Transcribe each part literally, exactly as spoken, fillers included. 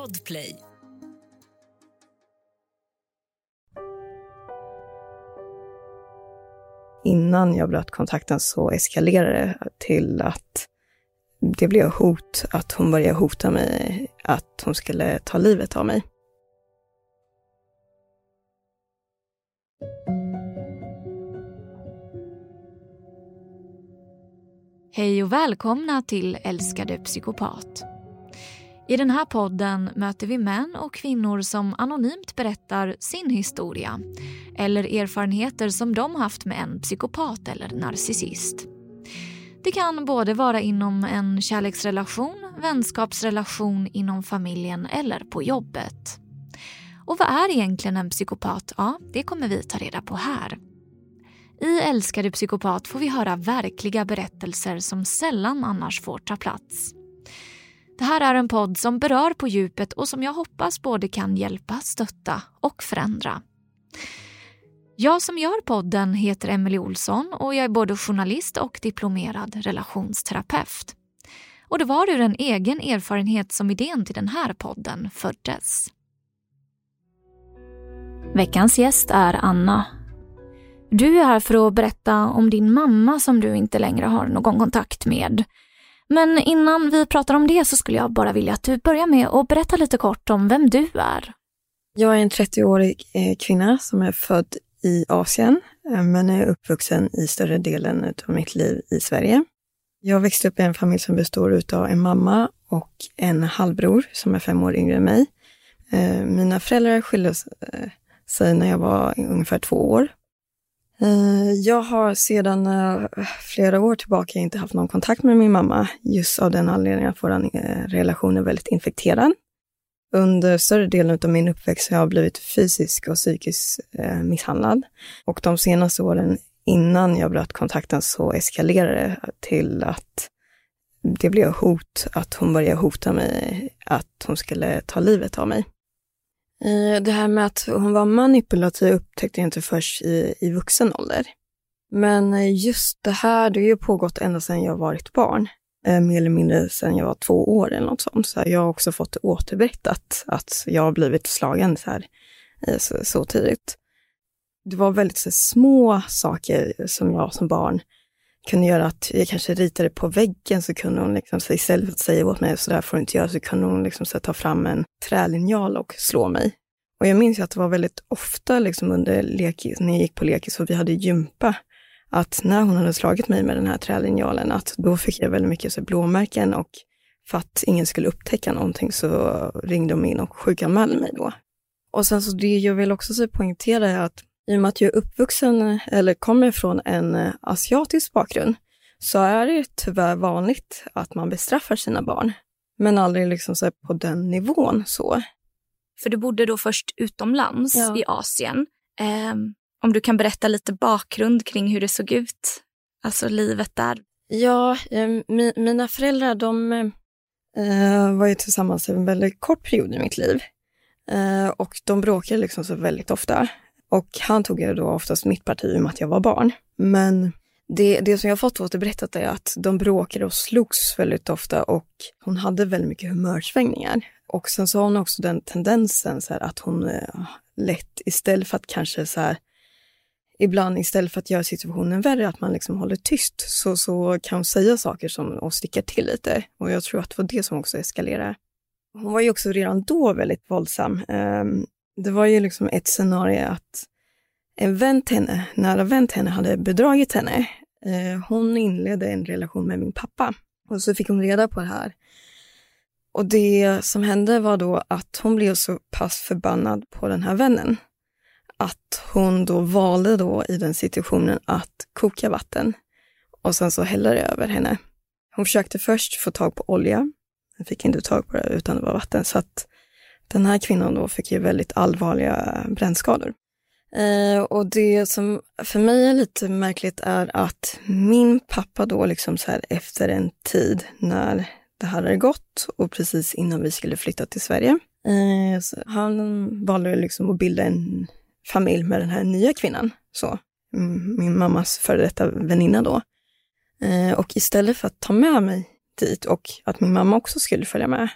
Podplay. Innan jag bröt kontakten så eskalerade det till att det blev hot, att hon började hota mig, att hon skulle ta livet av mig. Hej och välkomna till Älskade psykopat. I den här podden möter vi män och kvinnor som anonymt berättar sin historia eller erfarenheter som de haft med en psykopat eller narcissist. Det kan både vara inom en kärleksrelation, vänskapsrelation, inom familjen eller på jobbet. Och vad är egentligen en psykopat? Ja, det kommer vi ta reda på här. I Älskade psykopat får vi höra verkliga berättelser som sällan annars får ta plats. Det här är en podd som berör på djupet och som jag hoppas både kan hjälpa, stötta och förändra. Jag som gör podden heter Emelie Olsson och jag är både journalist och diplomerad relationsterapeut. Och det var ur en egen erfarenhet som idén till den här podden föddes. Veckans gäst är Anna. Du är här för att berätta om din mamma som du inte längre har någon kontakt med. Men innan vi pratar om det så skulle jag bara vilja att du börjar med att berätta lite kort om vem du är. Jag är en trettioårig kvinna som är född i Asien men är uppvuxen i större delen av mitt liv i Sverige. Jag växte upp i en familj som består av en mamma och en halvbror som är fem år yngre än mig. Mina föräldrar skilde sig när jag var ungefär två år. Jag har sedan flera år tillbaka inte haft någon kontakt med min mamma just av den anledningen att vår relation är väldigt infekterad. Under större delen av min uppväxt har jag blivit fysiskt och psykiskt misshandlad. Och de senaste åren innan jag bröt kontakten så eskalerade det till att det blev hot, att hon började hota mig, att hon skulle ta livet av mig. Det här med att hon var manipulativ upptäckte jag inte först i, i vuxen ålder. Men just det här, det har ju pågått ända sedan jag varit barn. Mer eller mindre sedan jag var två år eller något sånt. Så jag har också fått återberättat att jag har blivit slagen så här så, så tidigt. Det var väldigt så små saker som jag som barn kunde göra, att jag kanske ritade på väggen, så kunde hon liksom, så istället för att säga åt mig så där får du inte göra, så kunde hon liksom så ta fram en trälinjal och slå mig. Och jag minns ju att det var väldigt ofta liksom under lekis, när jag gick på lekis och vi hade gympa, att när hon hade slagit mig med den här trälinjalen, att då fick jag väldigt mycket så blåmärken, och för att ingen skulle upptäcka någonting så ringde de in och sjukanmälde mig då. Och sen så det jag vill också så poängtera är att i och med att jag är uppvuxen eller kommer från en asiatisk bakgrund så är det tyvärr vanligt att man bestraffar sina barn. Men aldrig liksom så på den nivån så. För du bodde då först utomlands ja. i Asien. Eh, om du kan berätta lite bakgrund kring hur det såg ut, alltså livet där. Ja, eh, mi- mina föräldrar de eh, var ju tillsammans en väldigt kort period i mitt liv. Eh, och de bråkade liksom så väldigt ofta. Och han tog ju då oftast mitt parti i och med att jag var barn. Men det, det som jag har fått återberättat är att de bråkade och slogs väldigt ofta. Och hon hade väldigt mycket humörsvängningar. Och sen så har hon också den tendensen så här, att hon eh, lätt istället för att kanske så här, ibland istället för att göra situationen värre, att man liksom håller tyst, så, så kan hon säga saker som och stickar till lite. Och jag tror att det var det som också eskalerade. Hon var ju också redan då väldigt våldsam. Um, Det var ju liksom ett scenario att en vän till henne, nära vän till henne, hade bedragit henne. Eh, hon inledde en relation med min pappa. Och så fick hon reda på det här. Och det som hände var då att hon blev så pass förbannad på den här vännen. Att hon då valde då i den situationen att koka vatten. Och sen så hällde det över henne. Hon försökte först få tag på olja. Hon fick inte tag på det utan det var vatten. Så att den här kvinnan då fick ju väldigt allvarliga brännskador. Eh, och det som för mig är lite märkligt är att min pappa då liksom så här efter en tid när det här hade gått och precis innan vi skulle flytta till Sverige. Eh, så han valde liksom att bilda en familj med den här nya kvinnan. Så, min mammas före detta väninna då. Eh, och istället för att ta med mig dit och att min mamma också skulle följa med,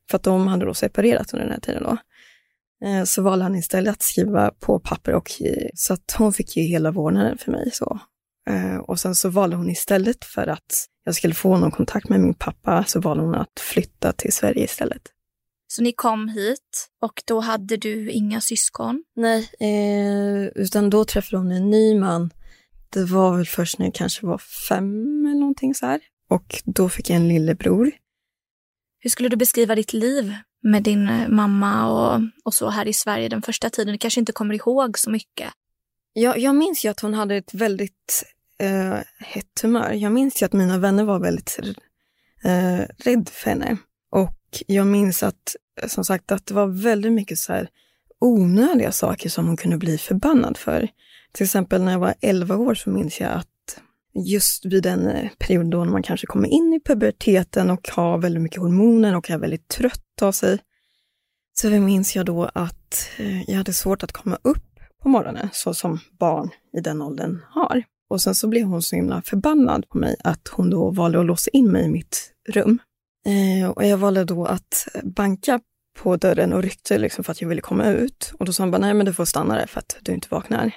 För att de hade då separerat under den här tiden då. Eh, så valde han istället att skriva på papper och så att hon fick ju hela vårdnaden för mig. Så. Eh, och sen så valde hon istället för att jag skulle få någon kontakt med min pappa så valde hon att flytta till Sverige istället. Så ni kom hit och då hade du inga syskon? Nej, eh, utan då träffade hon en ny man. Det var väl först när jag kanske var fem eller någonting så här. Och då fick jag en lillebror. Hur skulle du beskriva ditt liv med din mamma och, och så här i Sverige den första tiden? Du kanske inte kommer ihåg så mycket. Jag, jag minns ju att hon hade ett väldigt eh, hett humör. Jag minns ju att mina vänner var väldigt eh, rädda för henne. Och jag minns att, som sagt, att det var väldigt mycket så här onödiga saker som hon kunde bli förbannad för. Till exempel när jag var elva år så minns jag att just vid den period då man kanske kommer in i puberteten och har väldigt mycket hormoner och är väldigt trött av sig. Så minns jag då att jag hade svårt att komma upp på morgonen så som barn i den åldern har. Och sen så blev hon så himla förbannad på mig att hon då valde att låsa in mig i mitt rum. Eh, och jag valde då att banka på dörren och ryckte liksom för att jag ville komma ut. Och då sa hon bara, nej men du får stanna där för att du inte vaknar.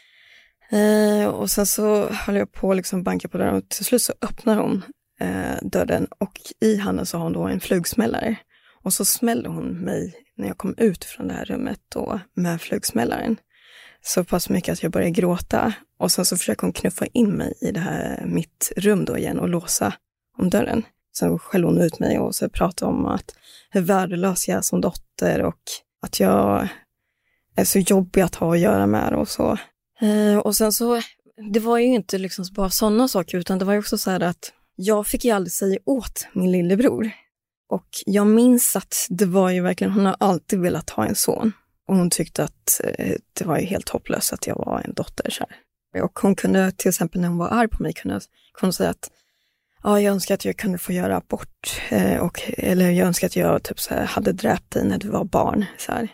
Eh, och sen så höll jag på att liksom banka på dörren och till slut så öppnar hon eh, dörren och i handen så har hon då en flugsmällare. Och så smällde hon mig när jag kom ut från det här rummet då med flugsmällaren. Så pass mycket att jag började gråta. Och sen så försöker hon knuffa in mig i det här mitt rum då igen och låsa om dörren. Sen skällde hon ut mig och så pratade om att hur värdelös jag är som dotter och att jag är så jobbig att ha att göra med och så. Eh, och sen så, det var ju inte liksom bara sådana saker utan det var ju också så här att jag fick ju aldrig säga åt min lillebror. Och jag minns att det var ju verkligen, hon har alltid velat ha en son. Och hon tyckte att eh, det var ju helt hopplöst att jag var en dotter så här. Och hon kunde till exempel när hon var arg på mig kunde, kunde säga att ja, jag önskar att jag kunde få göra abort. Eh, och, eller jag önskar att jag typ, så här, hade dräpt dig när du var barn. Så här.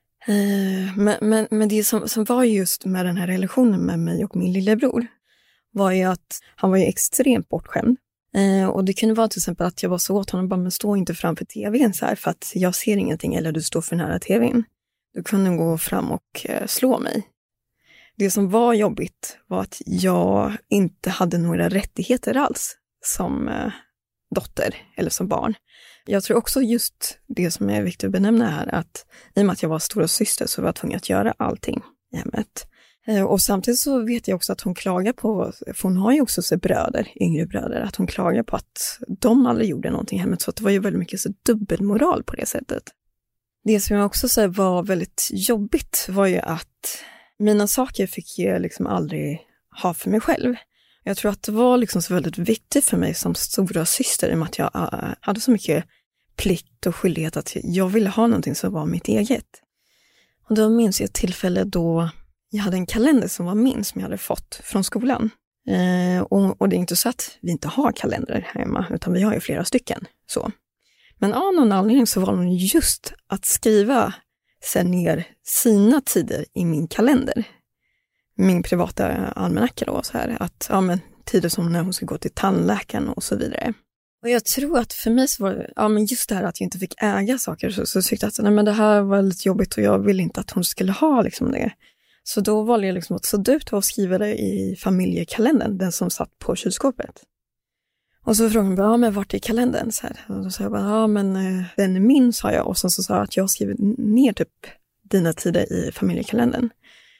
Eh, men, men, men det som, som var just med den här relationen med mig och min lillebror var ju att han var ju extremt bortskämd. Eh, och det kunde vara till exempel att jag var så åt honom bara, men stå inte framför tvn så här för att jag ser ingenting eller du står för nära tvn. Du kunde gå fram och eh, slå mig. Det som var jobbigt var att jag inte hade några rättigheter alls som eh, dotter eller som barn. Jag tror också just det som är viktigt att benämna här att i och med att jag var stora syster så var jag tvungen att göra allting i hemmet. Eh, och samtidigt så vet jag också att hon klagar på, för hon har ju också så bröder, yngre bröder, att hon klagar på att de aldrig gjorde någonting i hemmet så att det var ju väldigt mycket så dubbelmoral på det sättet. Det som jag också så var väldigt jobbigt var ju att mina saker fick jag liksom aldrig ha för mig själv. Jag tror att det var liksom så väldigt viktigt för mig som stora syster i och med att jag uh, hade så mycket plikt och skyldighet att jag ville ha någonting som var mitt eget. Och då minns jag ett tillfälle då jag hade en kalender som var min som jag hade fått från skolan. Eh, och, och det är inte så att vi inte har kalendrar här hemma utan vi har ju flera stycken. Så. Men av någon anledning så var det just att skriva sen ner sina tider i min kalender. Min privata almanacka då så här. Att, ja men tider som när hon ska gå till tandläkaren och så vidare. Och jag tror att för mig så var det, ja men just det här att jag inte fick äga saker så, så tyckte jag att nej, men det här var lite jobbigt och jag ville inte att hon skulle ha liksom det. Så då valde jag liksom att sudda ut och skriva det i familjekalendern, den som satt på kylskåpet. Och så frågade hon, ja men vart är kalendern? Så här. Och då sa jag bara, ja men den är min, sa jag. Och sen så sa jag att jag skriver ner typ dina tider i familjekalendern.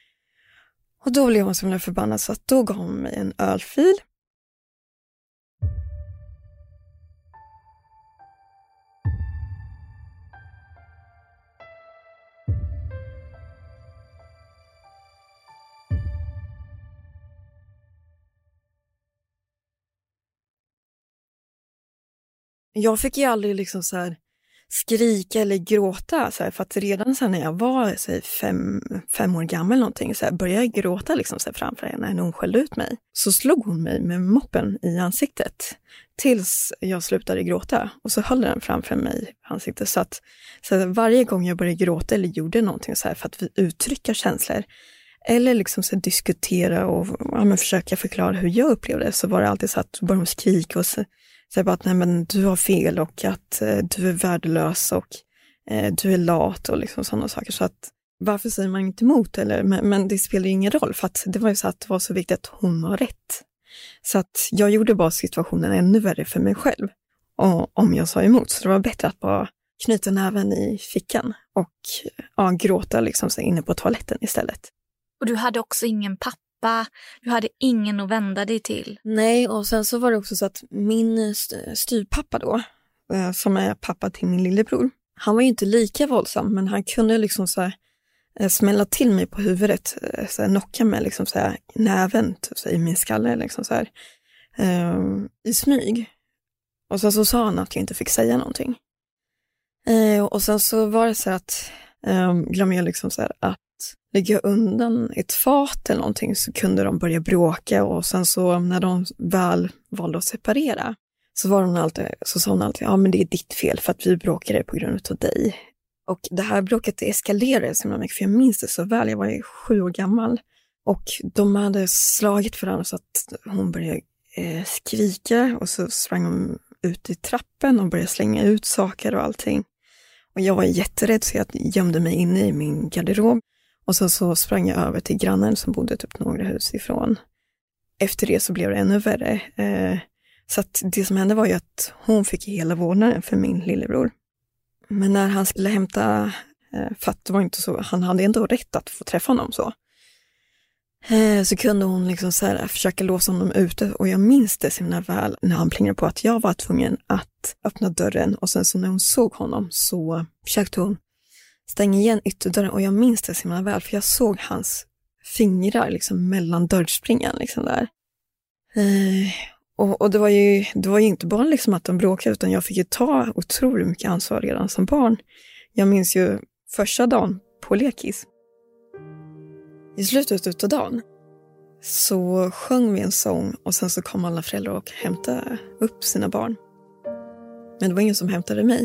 Och då blev hon så förbannad så att då gav hon mig en ölfil. Jag fick ju aldrig liksom så här skrika eller gråta så här, för att redan så här, när jag var så här, fem, fem år gammal någonting så här, började jag gråta liksom, så här, framför henne när hon skällde ut mig. Så slog hon mig med moppen i ansiktet tills jag slutade gråta och så höll den framför mig i ansiktet så att så här, varje gång jag började gråta eller gjorde någonting så här, för att uttrycka känslor eller liksom så här, diskutera och ja, men försöka förklara hur jag upplevde det så var det alltid så att började hon skrika och så säger bara att nej, men du har fel och att eh, du är värdelös och eh, du är lat och liksom sådana saker. Så att varför säger man inte emot? Eller, men, men det spelar ju ingen roll, för att det var ju så att det var så viktigt att hon har rätt. Så att jag gjorde bara situationen ännu värre för mig själv. Och om jag sa emot, så det var bättre att bara knyta näven i fickan och ja, gråta liksom så inne på toaletten istället. Och du hade också ingen pappa, du hade ingen att vända dig till. Nej, och sen så var det också så att min styrpappa då, som är pappa till min lillebror, han var ju inte lika våldsam, men han kunde liksom så här smälla till mig på huvudet, så här, knocka mig liksom så här, näven så här, i min skalle liksom så här, um, i smyg. Och sen så sa han att jag inte fick säga någonting. Uh, och sen så var det så att um, glömde jag liksom så här, att lägga undan ett fat eller någonting, så kunde de börja bråka, och sen så när de väl valde att separera så var hon alltid, så sa hon alltid, ja men det är ditt fel för att vi bråkade på grund av dig. Och det här bråket eskalerade så mycket, för jag minns det så väl. Jag var ju sju år gammal och de hade slagit för varandra så att hon började eh, skrika, och så sprang hon ut i trappen och började slänga ut saker och allting. Och jag var jätterädd, så jag gömde mig inne i min garderob, och sen så sprang jag över till grannen som bodde typ några hus ifrån. Efter det så blev det ännu värre. Eh, så att det som hände var ju att hon fick hela vårdnaden för min lillebror. Men när han skulle hämta, för att det var inte så, han hade ändå rätt att få träffa honom så. Så kunde hon liksom så här försöka låsa honom ute, och jag minns det så väl när han plingade på att jag var tvungen att öppna dörren, och sen så när hon såg honom så försökte hon stänga igen ytterdörren, och jag minns det så väl för jag såg hans fingrar liksom mellan dörrspringan liksom där. Och, och det var ju det var ju inte bara liksom att de bråkade, utan jag fick ju ta otroligt mycket ansvar redan som barn. Jag minns ju första dagen på lekis. I slutet av dagen så sjöng vi en sång, och sen så kom alla föräldrar och hämtade upp sina barn. Men det var ingen som hämtade mig.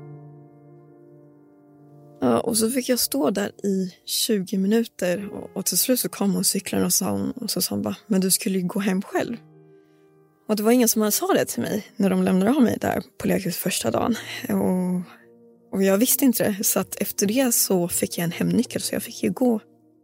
Ja, och så fick jag stå där i tjugo minuter, och, och till slut så kom hon cyklaren och sa hon, och så sa hon bara, men du skulle ju gå hem själv. Och det var ingen som hade sa det till mig när de lämnade av mig där på lekis första dagen. Och, och jag visste inte det. Så att efter det så fick jag en hemnyckel, så jag fick ju gå.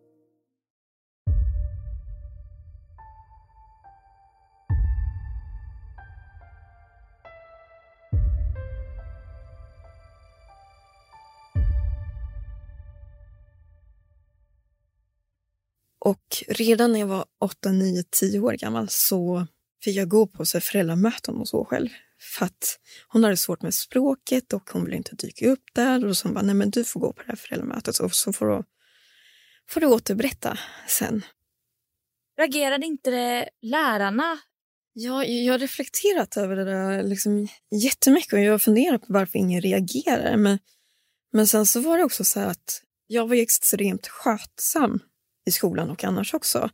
Och redan när jag var åtta, nio, tio år gammal så fick jag gå på sig föräldramöten och så själv. För att hon hade svårt med språket och hon ville inte dyka upp där. Och så hon bara, nej men du får gå på det här föräldramötet, och så får du, får du återberätta sen. Reagerade inte det lärarna? Ja, jag har reflekterat över det där liksom jättemycket, och jag har funderat på varför ingen reagerar. Men, men sen så var det också så här att jag var extremt skötsam i skolan och annars också.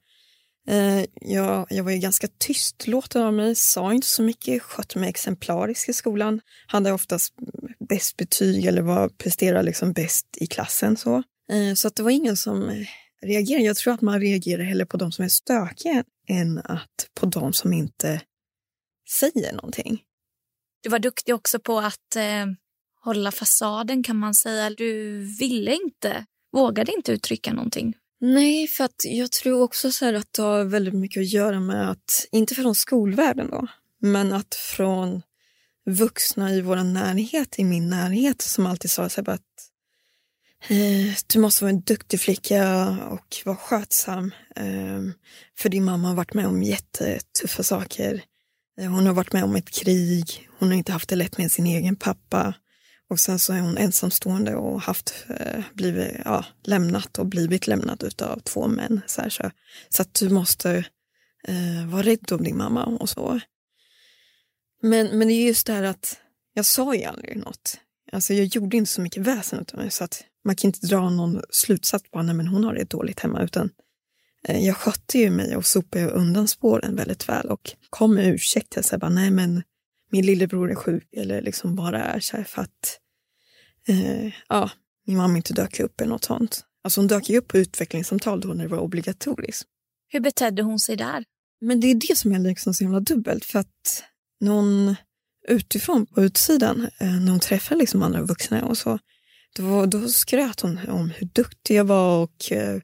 Jag, jag var ju ganska tystlåten av mig, sa inte så mycket, skötte mig exemplariskt i skolan. Hade oftast bäst betyg eller var, presterade liksom bäst i klassen. Så, så att det var ingen som reagerade. Jag tror att man reagerar hellre på de som är stökiga än att på de som inte säger någonting. Du var duktig också på att eh, hålla fasaden, kan man säga. Du ville inte, vågade inte uttrycka någonting. Nej, för att jag tror också så här att det har väldigt mycket att göra med att, inte från skolvärlden då, men att från vuxna i vår närhet, i min närhet, som alltid sa så här att eh, du måste vara en duktig flicka och vara skötsam. Eh, för din mamma har varit med om jättetuffa saker. Eh, hon har varit med om ett krig, hon har inte haft det lätt med sin egen pappa. Och sen så är hon ensamstående och haft, eh, blivit, ja, lämnat och blivit lämnad utav två män. Så, här, så, så att du måste eh, vara rädd om din mamma och så. Men, men det är just det här att jag sa ju aldrig något. Alltså jag gjorde inte så mycket väsen utav mig, så att man kan inte dra någon slutsats på att hon har det dåligt hemma. Utan eh, jag skötte ju mig och sopade undan spåren väldigt väl och kom med ursäkt. Jag sa bara, nej men min lillebror är sjuk, eller liksom bara är så här för att eh, ja, min mamma inte dök upp eller något sånt. Alltså hon dök ju upp på utvecklingssamtal då när det var obligatoriskt. Hur betedde hon sig där? Men det är det som är liksom så himla dubbelt, för att när hon utifrån på utsidan eh, när hon träffade liksom andra vuxna och så. Då, då skröt hon om hur duktig jag var och eh,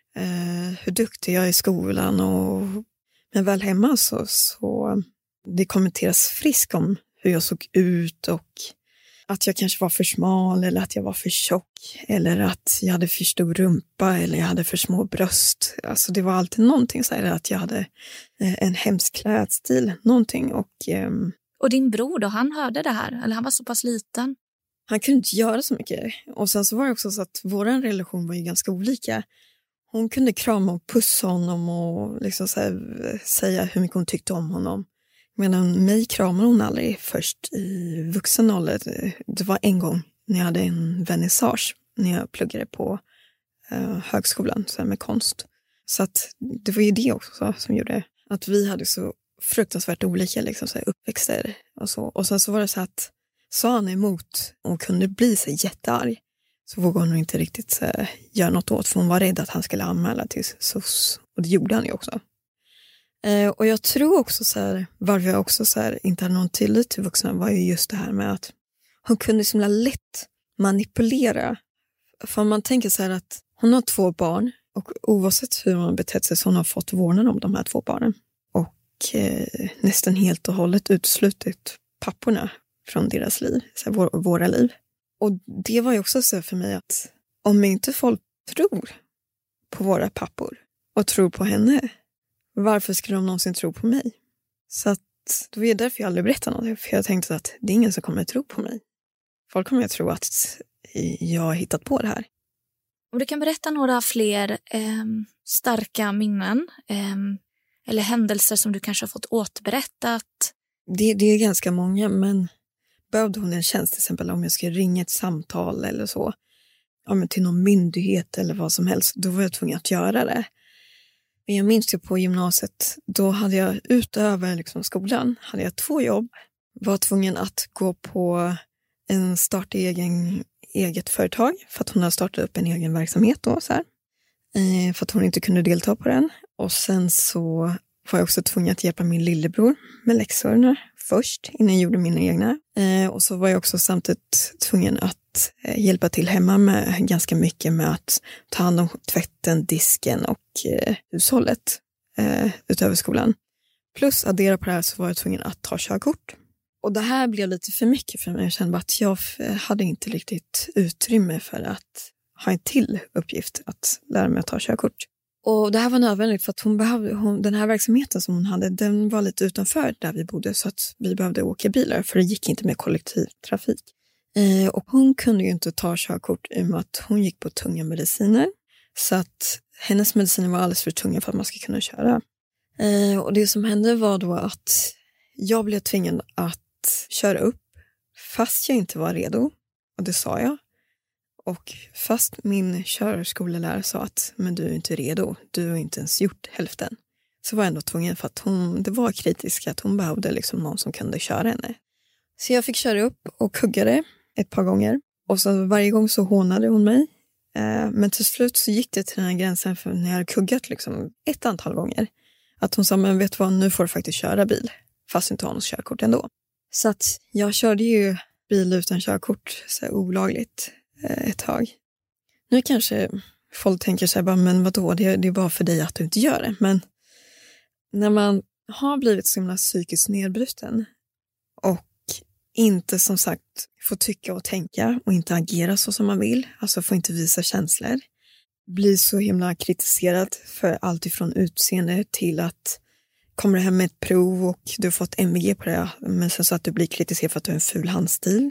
hur duktig jag är i skolan. Och, men väl hemma så, så det kommenteras friskt om hur jag såg ut och att jag kanske var för smal eller att jag var för tjock eller att jag hade för stor rumpa eller jag hade för små bröst. Alltså det var alltid någonting så här, att jag hade en hemsk klädstil, någonting. Och, ehm, och din bror då, han hörde det här? Eller han var så pass liten? Han kunde inte göra så mycket. Och sen så var det också så att vår relation var ju ganska olika. Hon kunde krama och pussa honom och liksom så här, säga hur mycket hon tyckte om honom. Medan mig kramade hon aldrig först i vuxen ålder. Det var en gång när jag hade en vernissage när jag pluggade på uh, högskolan så här med konst. Så att det var ju det också som gjorde att vi hade så fruktansvärt olika liksom, så här, uppväxter och så. Och sen så var det så att sa han emot och kunde bli så jättearg så vågade hon inte riktigt så här, göra något åt för hon var rädd att han skulle anmäla till S O S. Och det gjorde han ju också. Eh, och jag tror också så här, varför jag också så här, inte hade någon tillit till vuxna var ju just det här med att hon kunde så lätt manipulera. För man tänker så här att hon har två barn och oavsett hur hon betett sig så hon har fått vårdnad om de här två barnen. Och eh, nästan helt och hållet uteslutit papporna från deras liv, så här, vår, våra liv. Och det var ju också så för mig att om inte folk tror på våra pappor och tror på henne, varför skulle de någonsin tro på mig? Så att det var därför jag aldrig berättade något. För jag tänkte att det är ingen som kommer att tro på mig. Folk kommer att tro att jag har hittat på det här. Om du kan berätta några fler eh, starka minnen eh, eller händelser som du kanske har fått återberättat. Det, det är ganska många, men behövde hon en tjänst till exempel om jag ska ringa ett samtal eller så. Ja, men till någon myndighet eller vad som helst. Då var jag tvungen att göra det. Men jag minns ju på gymnasiet, då hade jag utöver liksom skolan, hade jag två jobb. Var tvungen att gå på en start egen, eget företag för att hon hade startat upp en egen verksamhet då så här. Eh, för att hon inte kunde delta på den. Och sen så var jag också tvungen att hjälpa min lillebror med läxorna först innan jag gjorde mina egna. Eh, och så var jag också samtidigt tvungen att eh, hjälpa till hemma med ganska mycket med att ta hand om tvätten, disken och eh, hushållet eh, utöver skolan. Plus addera på det här så var jag tvungen att ta körkort. Och det här blev lite för mycket för mig. Jag kände bara att jag hade inte riktigt utrymme för att ha en till uppgift att lära mig att ta körkort. Och det här var nödvändigt för att hon behövde, hon, den här verksamheten som hon hade, den var lite utanför där vi bodde så att vi behövde åka bilar för det gick inte med kollektivtrafik. Eh, och hon kunde ju inte ta körkort i och med att hon gick på tunga mediciner. Så att hennes mediciner var alldeles för tunga för att man ska kunna köra. Eh, och det som hände var då att jag blev tvingad att köra upp fast jag inte var redo. Och det sa jag. Och fast min körskolelärare sa att men du är inte redo, du har inte ens gjort hälften. Så var jag ändå tvungen för att hon, det var kritiskt att hon behövde liksom någon som kunde köra henne. Så jag fick köra upp och kuggade ett par gånger. Och så varje gång så hånade hon mig. Eh, men till slut så gick det till den här gränsen för när jag hade kuggat liksom ett antal gånger. Att hon sa, men vet du vad, nu får du faktiskt köra bil. Fast inte har något körkort ändå. Så att jag körde ju bil utan körkort så här, olagligt eh, ett tag. Nu kanske folk tänker så här, bara, men vadå, det, det är bara för dig att du inte gör det. Men när man har blivit så himla psykiskt nedbruten och inte som sagt får tycka och tänka och inte agera så som man vill, alltså får inte visa känslor, blir så himla kritiserad för allt ifrån utseende till att kommer du hem med ett prov och du har fått M V G på det, men sen så att du blir kritiserad för att du har en ful handstil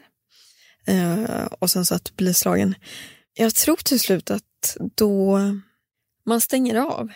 uh, och sen så att du blir slagen. Jag tror till slut att då man stänger av.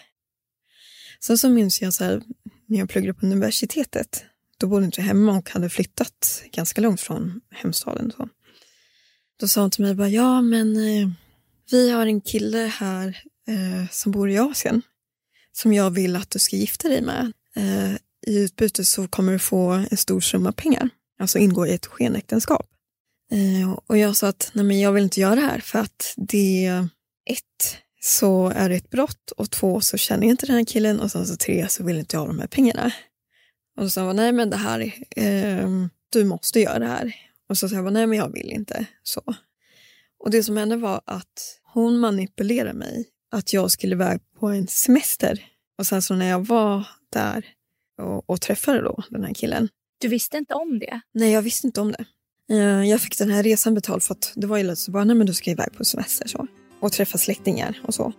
Sen så minns jag så här, när jag pluggade på universitetet, då bodde inte hemma och hade flyttat ganska långt från hemstaden. Så. Då sa hon till mig bara, ja men eh, vi har en kille här eh, som bor i Asien som jag vill att du ska gifta dig med. Eh, I utbyte så kommer du få en stor summa pengar, alltså ingå i ett skenäktenskap. Eh, och jag sa att nej men jag vill inte göra det här för att det ett så är det ett brott och två så känner jag inte den här killen och sen så tre så vill inte jag ha de här pengarna. Och så sa hon, nej men det här, eh, du måste göra det här. Och så sa jag bara, nej men jag vill inte. Så. Och det som hände var att hon manipulerade mig. Att jag skulle iväg på en semester. Och sen så när jag var där och, och träffade då den här killen. Du visste inte om det? Nej, jag visste inte om det. Jag fick den här resan betald för att det var ju lite så bara, nej men du ska iväg på semester så. Och träffa släktingar och så.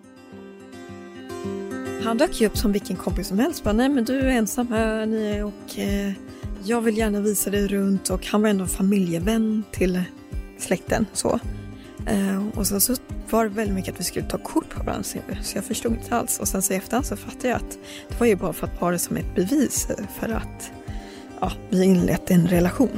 Han dök ju upp som vilken kompis som helst. Bara, nej men du är ensam här ni, och eh, jag vill gärna visa dig runt. Och han var ändå en familjevän till släkten. Så. Eh, och sen så var det väldigt mycket att vi skulle ta kort på varandra. Så jag förstod inte alls. Och sen så efterhand så fattade jag att det var ju bara för att ha det som ett bevis för att ja, vi inlett en relation.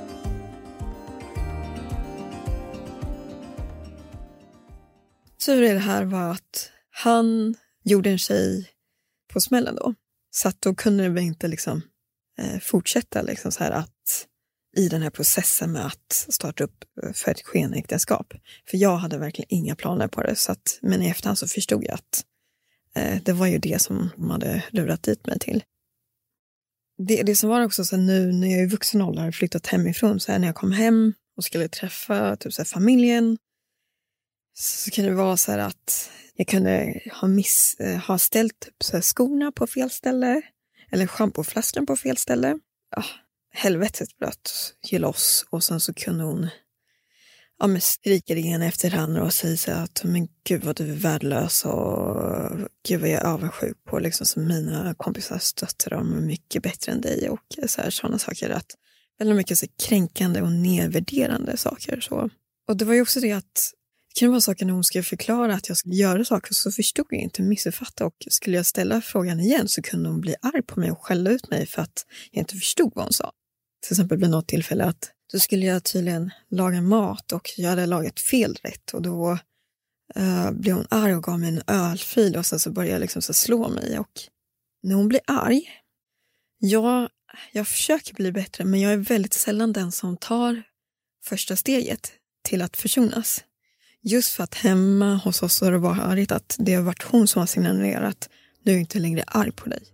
Tur i det här var att han gjorde en tjej på smällen då. Så att då kunde vi inte liksom eh, fortsätta liksom så här att i den här processen med att starta upp för ett skenäktenskap. För jag hade verkligen inga planer på det. Så att, men i efterhand så förstod jag att eh, det var ju det som de hade lurat dit mig till. Det, det som var också så nu när jag är i vuxen ålder och flyttat hemifrån. Så här, när jag kom hem och skulle träffa typ så här, familjen. Så kan det vara så här att jag kunde ha, miss, ha ställt typ så här skorna på fel ställe. Eller schampoflaskan på fel ställe. Ja, helvetet bröt ge loss. Och sen så kunde hon ja, men skrika det ena efter det andra och säga så att men gud vad du är värdelös. Och gud vad jag är avundsjuk på. Liksom som mina kompisar stöttar dem mycket bättre än dig. Och så här, sådana saker. Att väldigt mycket så kränkande och nedvärderande saker. Så. Och det var ju också det att det kan vara saker när hon skulle förklara att jag skulle göra saker så förstod jag inte, missuppfatta. Och skulle jag ställa frågan igen så kunde hon bli arg på mig och skälla ut mig för att jag inte förstod vad hon sa. Till exempel vid något tillfälle att då skulle jag tydligen laga mat och jag hade lagat fel rätt. Och då uh, blev hon arg och gav mig en ölfil och sen så började jag liksom så slå mig. Och när hon blir arg, jag, jag försöker bli bättre men jag är väldigt sällan den som tar första steget till att försonas. Just för att hemma hos oss har det varit att det har varit hon som har signalerat nu är jag inte längre arg på dig.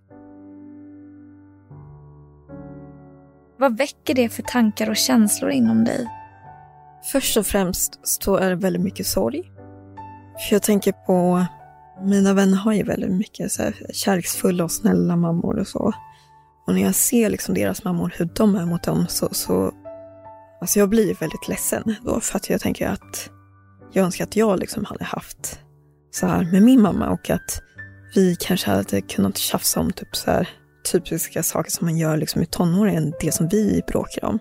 Vad väcker det för tankar och känslor inom dig? Först och främst så är det väldigt mycket sorg. För jag tänker på, mina vänner har ju väldigt mycket så här kärleksfulla och snälla mammor och så. Och när jag ser liksom deras mammor, hur de är mot dem så, så alltså jag blir väldigt ledsen då. För att jag tänker att jag önskar att jag liksom hade haft så här med min mamma och att vi kanske hade kunnat tjafsa om typ så här typiska saker som man gör liksom i tonåren, det som vi bråkar om.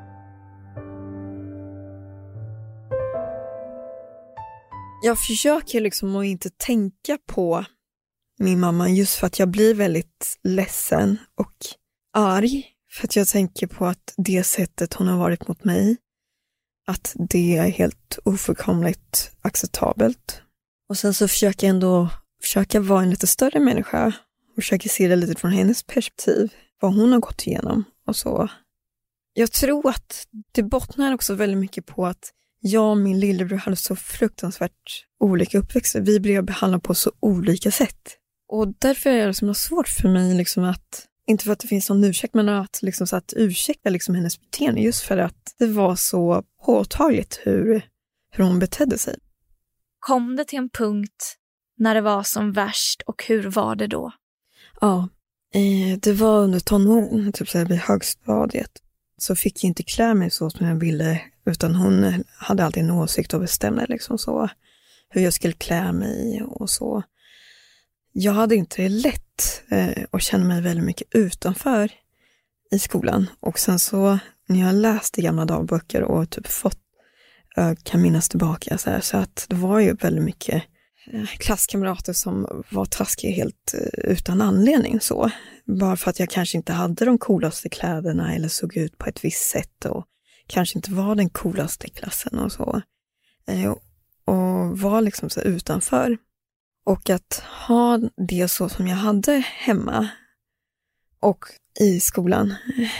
Jag försöker liksom att inte tänka på min mamma just för att jag blir väldigt ledsen och arg för att jag tänker på att det sättet hon har varit mot mig, att det är helt ofullkomligt acceptabelt. Och sen så försöker jag ändå försöka vara en lite större människa och försöka se det lite från hennes perspektiv, vad hon har gått igenom och så. Jag tror att det bottnar också väldigt mycket på att jag och min lillebror hade så fruktansvärt olika uppväxter. Vi blev behandlade på så olika sätt. Och därför är det så svårt för mig liksom att, inte för att det finns någon ursäkt, men att, liksom, så att ursäkta liksom hennes beteende just för att det var så påtagligt hur, hur hon betedde sig. Kom det till en punkt när det var som värst och hur var det då? Ja, det var under tonåren, typ så här vid högstadiet. Så fick jag inte klä mig så som jag ville, utan hon hade alltid en åsikt och bestämde liksom så hur jag skulle klä mig och så. Jag hade inte det lätt eh, och kände mig väldigt mycket utanför i skolan. Och sen så när jag läste gamla dagböcker och typ fått, äh, kan minnas tillbaka så här, så att det var ju väldigt mycket eh, klasskamrater som var taskiga helt eh, utan anledning så. Bara för att jag kanske inte hade de coolaste kläderna eller såg ut på ett visst sätt och kanske inte var den coolaste i klassen och så. Eh, och var liksom så utanför. Och att ha det så som jag hade hemma och i skolan.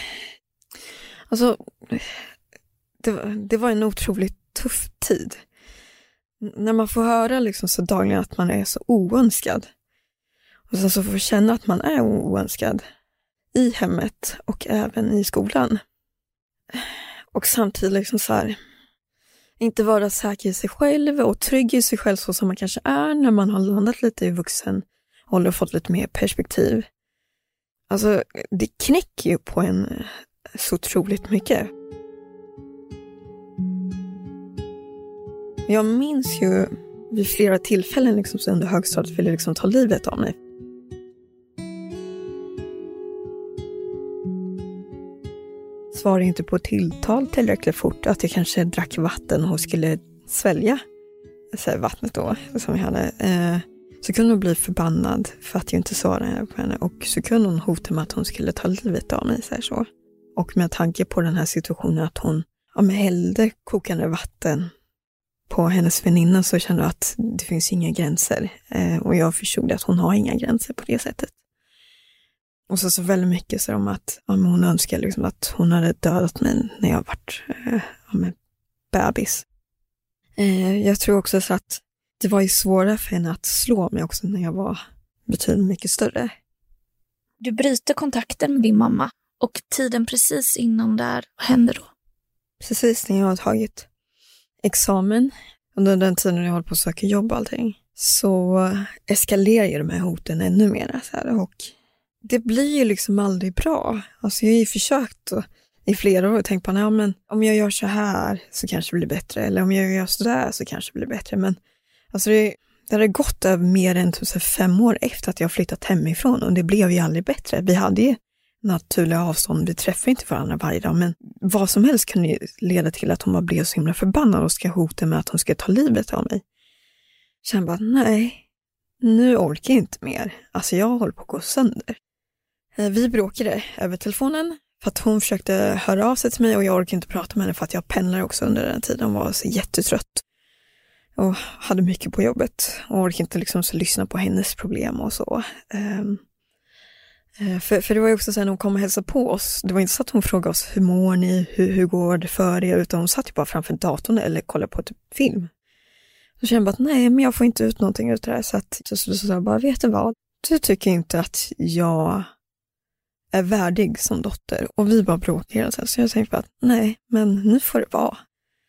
Alltså, det, det var en otroligt tuff tid. När man får höra liksom så dagligen att man är så oönskad. Och sen så får man känna att man är oönskad i hemmet och även i skolan. Och samtidigt liksom så här, inte vara säker i sig själv och trygg i sig själv så som man kanske är när man har landat lite i vuxen ålder och fått lite mer perspektiv. Alltså det knäcker ju på en så otroligt mycket. Jag minns ju vid flera tillfällen liksom, så under högstadiet ville liksom ta livet av mig. Svarade inte på tilltal tillräckligt fort, att jag kanske drack vatten och skulle svälja så här, vattnet då som jag hade. Eh, så kunde hon bli förbannad för att jag inte svarade på henne, och så kunde hon hota med att hon skulle ta livet av mig så här, så. Och med tanke på den här situationen att hon ja, men hällde kokande vatten på hennes väninna, så kände jag att det finns inga gränser. Eh, och jag förstod att hon har inga gränser på det sättet. Och så så väldigt mycket så om att ja, hon önskar liksom att hon hade dödat mig när jag varit eh, ja, bebis. Eh, jag tror också så att det var ju svårare för henne att slå mig också när jag var betydligt mycket större. Du bryter kontakten med din mamma, och tiden precis innan där, vad händer då? Precis när jag har tagit examen, under den tiden jag håller på att söka jobb och allting, så eskalerar ju de här hoten ännu mer. Så här, och det blir ju liksom aldrig bra. Alltså jag har ju försökt i flera år och tänkt på, ja, men om jag gör så här så kanske det blir bättre. Eller om jag gör så där så kanske det blir bättre. Men alltså det, det hade gått över mer än tusen fem år efter att jag flyttat hemifrån. Och det blev ju aldrig bättre. Vi hade ju naturliga avstånd. Vi träffade inte varandra varje dag. Men vad som helst kunde ju leda till att hon bara blev så himla förbannad och ska hota med att hon ska ta livet av mig. Så jag bara, nej, nu orkar jag inte mer. Alltså jag håller på att gå sönder. Vi bråkade över telefonen för att hon försökte höra av sig till mig, och jag orkade inte prata med henne för att jag pendlar också under den tiden. Hon var så jättetrött och hade mycket på jobbet och orkade inte liksom så lyssna på hennes problem och så. Um, för, för det var ju också så när hon kom och hälsade på oss, det var inte så att hon frågade oss hur mår ni, hur, hur går det för er, utan hon satt ju bara framför datorn eller kollade på typ film. Så kände jag bara att nej, men jag får inte ut någonting ut det här. Så att så, så, så, så jag bara, vet du vad? Du tycker inte att jag är värdig som dotter. Och vi bara bråkade. Så jag tänkte bara att nej, men nu får det vara.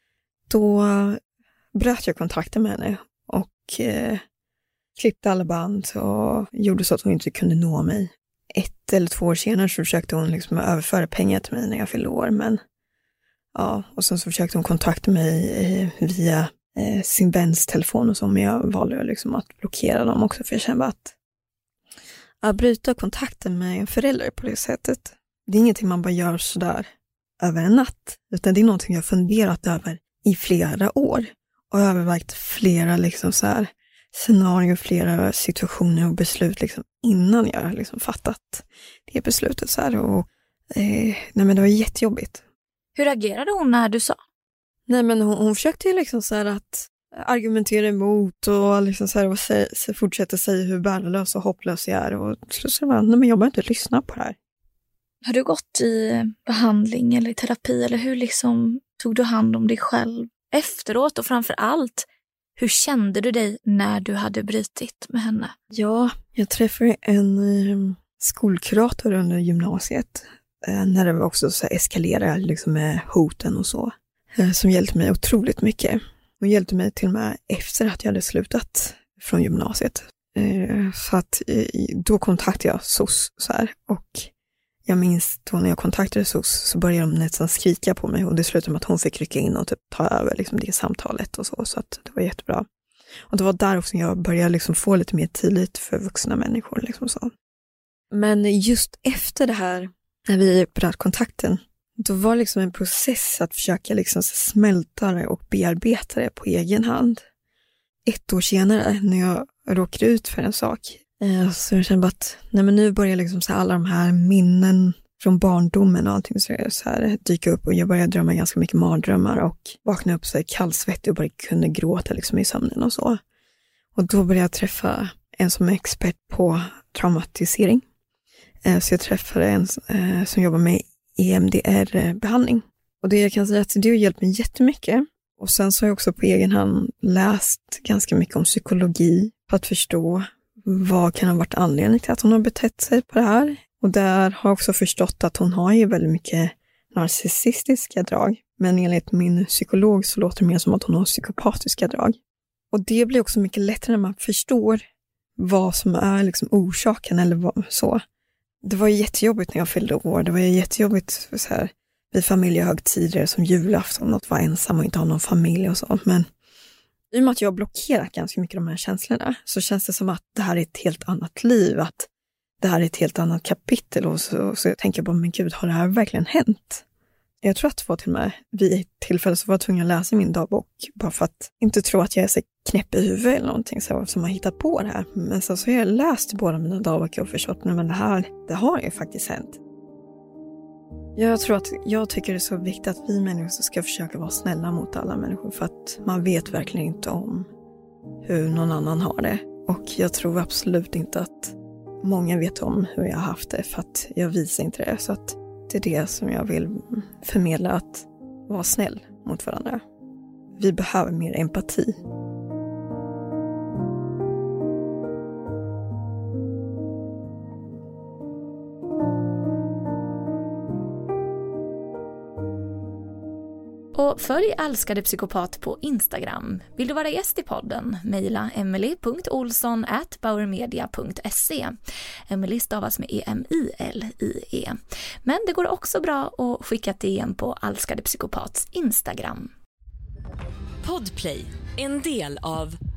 Då bröt jag kontakten med henne och eh, klippte alla band och gjorde så att hon inte kunde nå mig. Ett eller två år senare så försökte hon liksom överföra pengar till mig när jag fyllde år. Men ja, och sen så försökte hon kontakta mig eh, via eh, sin väns telefon och så, men jag valde liksom att blockera dem också, för jag kände att att bryta kontakten med en förälder på det sättet, det är ingenting man bara gör sådär över en natt, utan det är någonting jag funderat över i flera år och övervägt flera liksom så här scenarier, flera situationer och beslut liksom innan jag liksom fattat det beslutet så här. Och eh, nej, men det var jättejobbigt. Hur agerade hon när du sa? Nej, men hon, hon försökte ju liksom så här att argumentera emot och liksom så här och se, se, fortsätta säga hur värdelös och hopplös jag är, och så var nej, men jag bara inte lyssna på det här. Har du gått i behandling eller i terapi, eller hur liksom tog du hand om dig själv efteråt, och framför allt hur kände du dig när du hade brutit med henne? Ja, jag träffade en eh, skolkurator under gymnasiet eh, när det var också så eskalerade liksom med hoten och så, eh, som hjälpte mig otroligt mycket. Hon hjälpte mig till och med efter att jag hade slutat från gymnasiet. Eh, så att eh, då kontaktade jag S O S så här, och jag minns då när jag kontaktade S O S så började de nästan skrika på mig, och det slutade med att hon fick rycka in och typ ta över liksom det samtalet och så, så att det var jättebra. Och det var där också jag började liksom få lite mer tillit för vuxna människor liksom så. Men just efter det här, när vi bröt kontakten, då var det liksom en process att försöka liksom smälta det och bearbeta det på egen hand. Ett år senare när jag råkade ut för en sak, så jag kände att nej, men nu börjar liksom så alla de här minnen från barndomen och allting så här dyka upp, och jag började drömma ganska mycket mardrömmar och vakna upp så här kallsvettig och bara kunde gråta liksom i sömnen och så. Och då började jag träffa en som är expert på traumatisering. Så jag träffade en som jobbar med E M D R-behandling. Och det jag kan säga att det har hjälpt mig jättemycket. Och sen så har jag också på egen hand läst ganska mycket om psykologi för att förstå vad kan ha varit anledningen till att hon har betett sig på det här. Och där har jag också förstått att hon har ju väldigt mycket narcissistiska drag. Men enligt min psykolog så låter det mer som att hon har psykopatiska drag. Och det blir också mycket lättare när man förstår vad som är liksom orsaken eller vad, så. Det var ju jättejobbigt när jag fyllde år. Det var ju jättejobbigt så här, vid familjehögtider som julafton att vara ensam och inte ha någon familj och sånt. Men i och med att jag har blockerat ganska mycket de här känslorna så känns det som att det här är ett helt annat liv. Att det här är ett helt annat kapitel. Och så, så jag tänker bara, men gud, har det här verkligen hänt? Jag tror att det var till och med vid ett tillfälle så var jag tvungen att läsa min dagbok. Bara för att inte tro att jag är så knäpp i huvudet eller någonting så, som har hittat på det här. Men så, så har jag läst båda mina dagböcker och förstått men det här, det har ju faktiskt hänt. Jag tror att jag tycker det är så viktigt att vi människor ska försöka vara snälla mot alla människor. För att man vet verkligen inte om hur någon annan har det. Och jag tror absolut inte att många vet om hur jag har haft det. För att jag visar inte det. Så att det är det som jag vill förmedla, att vara snäll mot varandra. Vi behöver mer empati. Och följ Älskade psykopat på Instagram. Vill du vara gäst i podden? Mejla emily punkt olsson at bauermedia punkt se. Emily stavas med E M I L I E. Men det går också bra att skicka ett D M på Älskade psykopats Instagram. Podplay, en del av